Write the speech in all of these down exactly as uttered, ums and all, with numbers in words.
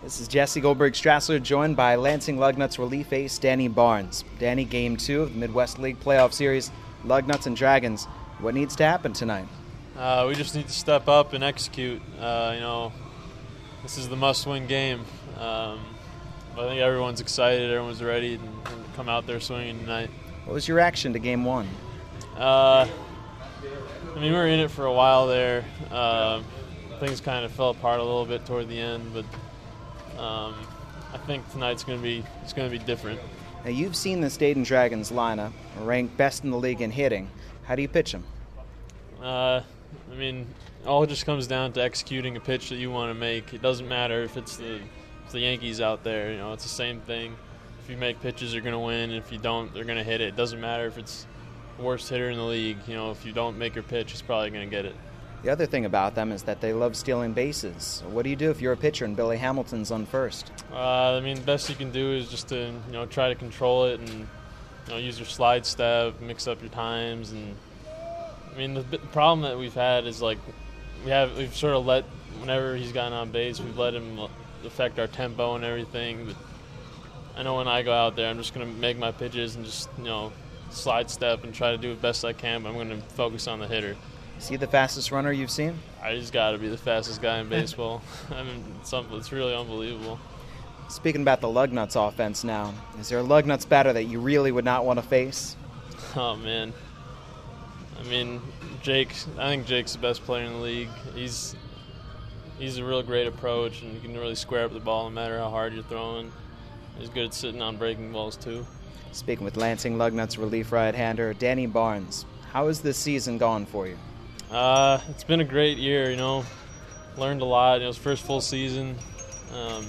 This is Jesse Goldberg Strassler, joined by Lansing Lugnuts relief ace Danny Barnes. Danny, game two of the Midwest League Playoff Series, Lugnuts and Dragons. What needs to happen tonight? Uh, we just need to step up and execute. Uh, you know, this is the must-win game. Um, I think everyone's excited, everyone's ready, and, and come out there swinging tonight. What was your reaction to game one? Uh, I mean, we were in it for a while there. Uh, things kind of fell apart a little bit toward the end, but um, I think tonight's going to be it's going to be different. Now, you've seen the Dayton Dragons lineup, ranked best in the league in hitting. How do you pitch them? Uh, I mean, all just comes down to executing a pitch that you want to make. It doesn't matter if it's the if the Yankees out there. You know, it's the same thing. If you make pitches, you're going to win. If you don't, they're going to hit it. It doesn't matter if it's the worst hitter in the league. You know, if you don't make your pitch, it's probably going to get it. The other thing about them is that they love stealing bases. What do you do if you're a pitcher and Billy Hamilton's on first? Uh, I mean, the best you can do is just to you know try to control it and you know use your slide step, mix up your times, and I mean the, the problem that we've had is like we have we've sort of let whenever he's gotten on base, we've let him affect our tempo and everything. But I know when I go out there, I'm just going to make my pitches and just you know slide step and try to do the best I can. But I'm going to focus on the hitter. Is he the fastest runner you've seen? I just got to be the fastest guy in baseball. I mean, it's, it's really unbelievable. Speaking about the Lugnuts offense now, is there a Lugnuts batter that you really would not want to face? Oh, man. I mean, Jake, I think Jake's the best player in the league. He's he's a real great approach, and you can really square up the ball no matter how hard you're throwing. He's good at sitting on breaking balls, too. Speaking with Lansing Lugnuts relief right-hander Danny Barnes, how has this season gone for you? Uh, it's been a great year, you know. Learned a lot. It was first full season. Um,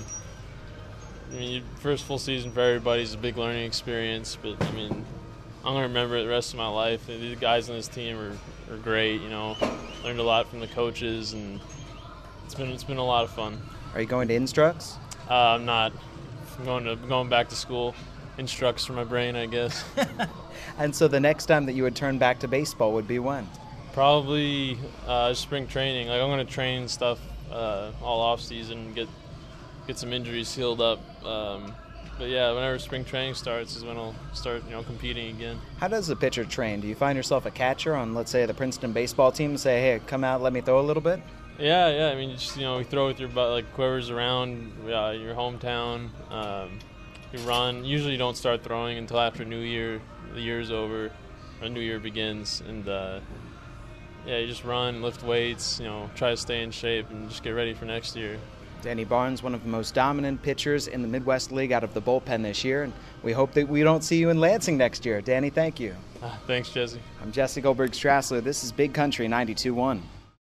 I mean, first full season for everybody is a big learning experience, but, I mean, I'm going to remember it the rest of my life. The guys on this team are, are great, you know. Learned a lot from the coaches, and it's been it's been a lot of fun. Are you going to Instructs? Uh, I'm not. I'm going, to, I'm going back to school. Instructs for my brain, I guess. And so the next time that you would turn back to baseball would be when? Probably uh, spring training. Like I'm going to train stuff uh, all off season, get get some injuries healed up. Um, but yeah, whenever spring training starts is when I'll start, you know, competing again. How does a pitcher train? Do you find yourself a catcher on, let's say, the Princeton baseball team and say, "Hey, come out, let me throw a little bit"? Yeah, yeah. I mean, you just you know, we throw with your butt, like whoever's around uh, your hometown. Um, you run. Usually, you don't start throwing until after New Year. The year's over, or New Year begins, and. Uh, Yeah, you just run, lift weights, you know, try to stay in shape and just get ready for next year. Danny Barnes, one of the most dominant pitchers in the Midwest League out of the bullpen this year, and we hope that we don't see you in Lansing next year. Danny, thank you. Uh, thanks, Jesse. I'm Jesse Goldberg Strassler. This is Big Country ninety-two point one.